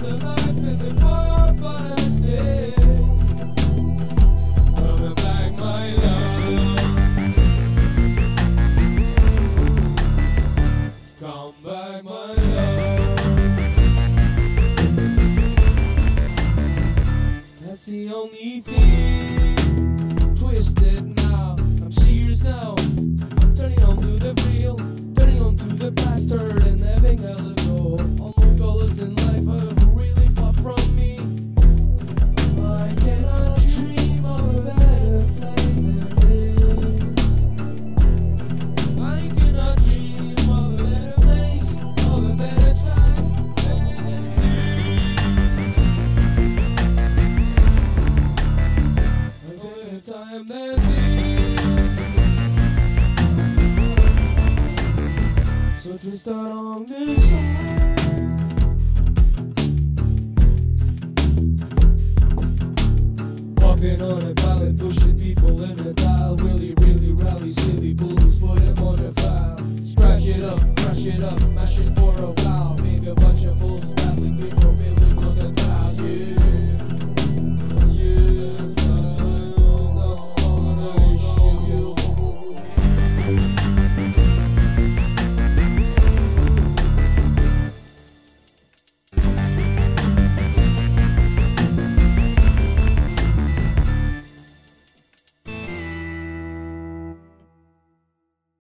the life in the bar, but I stay. Coming back, my love. Come back, my love. That's the only thing. Twisted now, I'm serious now. I'm turning on to the real, turning on to the bastard, and having a little. All my colors in life are really far from me. I cannot dream of a better place than this. I cannot dream of a better place, of a better time than this. A better time than this. So twist out on this side. Walking on a